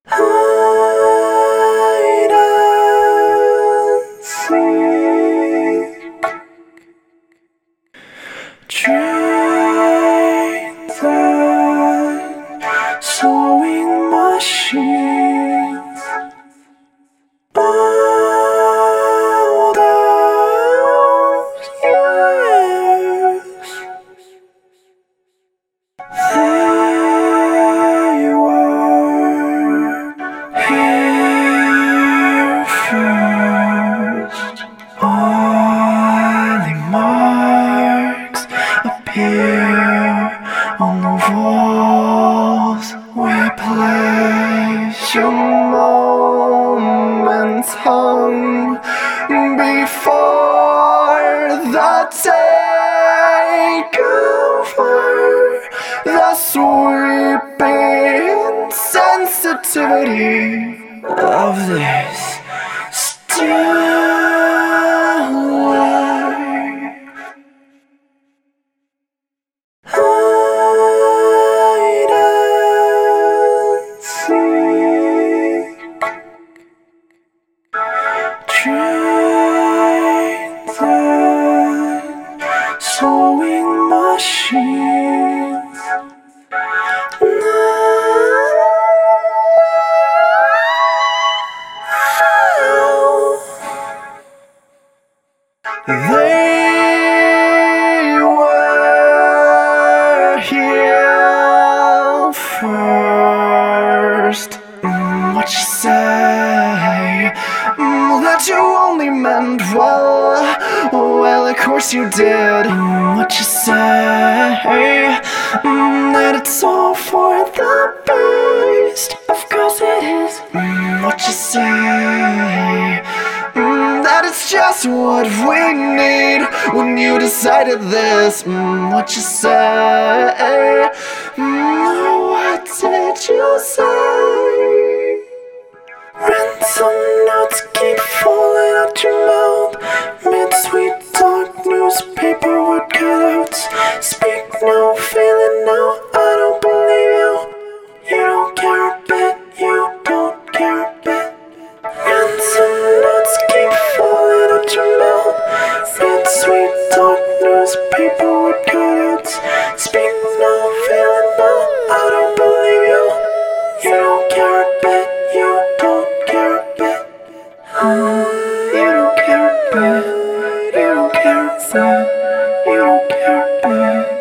hide and seek. Trains and sewing machines, all those years, they were here first. Oily marks appear on the walls where pleasure moments hung before the takeover. The sweeping sensitivity of this still life. Hide and seek. Trains and sewing machines. They were here first. What you say? That you only meant well. Well, of course you did. What you say? That it's all for the best. Of course it is. What you say? That it's just what we need when you decided this. What you say? What did you say? Ransom notes keep falling out your mouth. Mid-sweet talk, newspaper word cutouts. Speak no, feeling no, I don't believe you. You don't care a bit, you don't care a bit. Ransom notes keep falling out your mouth. Mid-sweet talk, newspaper word cutouts. Speak no, feeling no, I don't believe you. You don't care a bit, you don't care a bit. You don't care a bit, you don't care a bit, you don't care a bit.